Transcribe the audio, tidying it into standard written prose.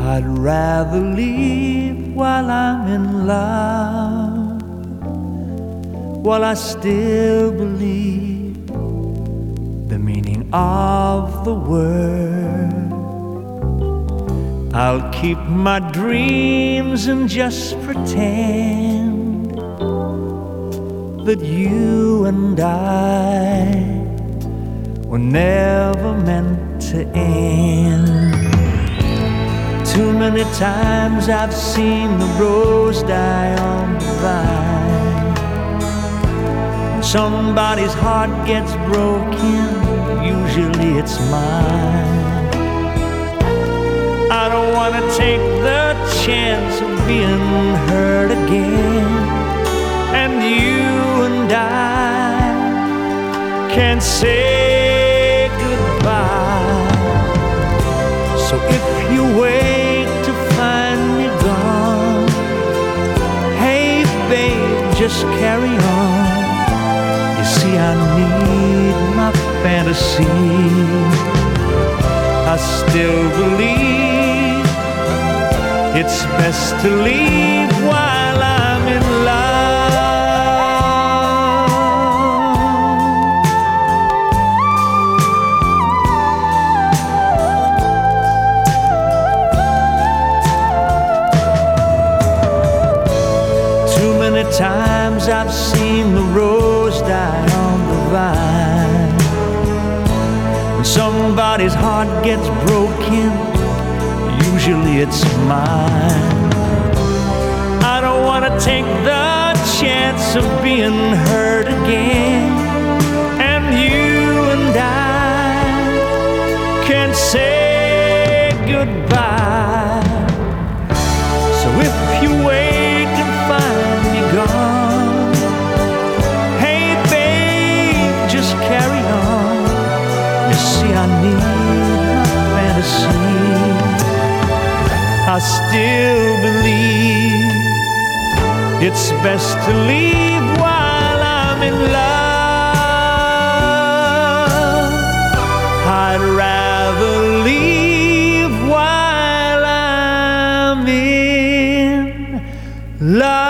I'd rather leave while I'm in love, while I still believe the meaning of the word. I'll keep my dreams and just pretend that you and I were never meant to end. Too many times I've seen the rose die on the vine. When somebody's heart gets broken, usually it's mine. I don't want to take the chance of being hurt again, and you and I can't say goodbye. So if you wait to find me gone, hey babe, just carry on. You see, I need my fantasy. I still believe it's best to leave while I'm in love. 'Many times I've seen the rose die on the vine. When somebody's heart gets broken, usually it's mine. I don't want to take the chance of being hurt again, and you and I can't say goodbye. So if you wait and find me gone, hey babe, just carry on. You see, I need my fantasy. I still believe it's best to leave while I'm in love. I'd rather leave while I'm in love.